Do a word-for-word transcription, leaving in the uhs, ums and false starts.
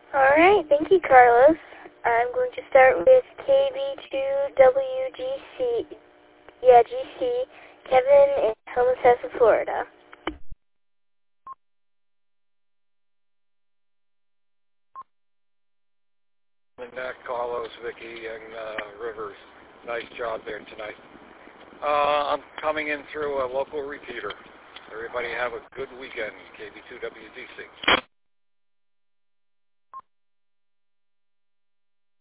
All right, thank you, Carlos. I'm going to start with K B two W G C. Yeah, G C. Kevin in Homosassa, Florida. Annette, Carlos, Vicky, and uh, Rivers. Nice job there tonight. Uh, I'm coming in through a local repeater. Everybody have a good weekend, K B two W G C.